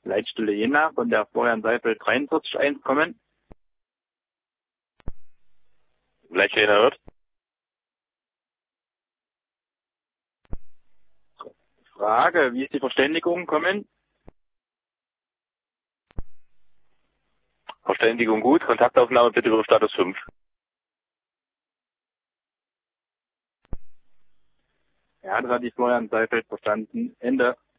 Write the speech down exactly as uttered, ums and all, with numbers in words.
Leitstelle Jena von der Florian Seifeld dreiundvierzig eins kommen. Leitstelle Jena hört. Frage, wie ist die Verständigung kommen? Verständigung gut, Kontaktaufnahme bitte über Status fünf. Ja, das hat die Florian Seifeld verstanden. Ende.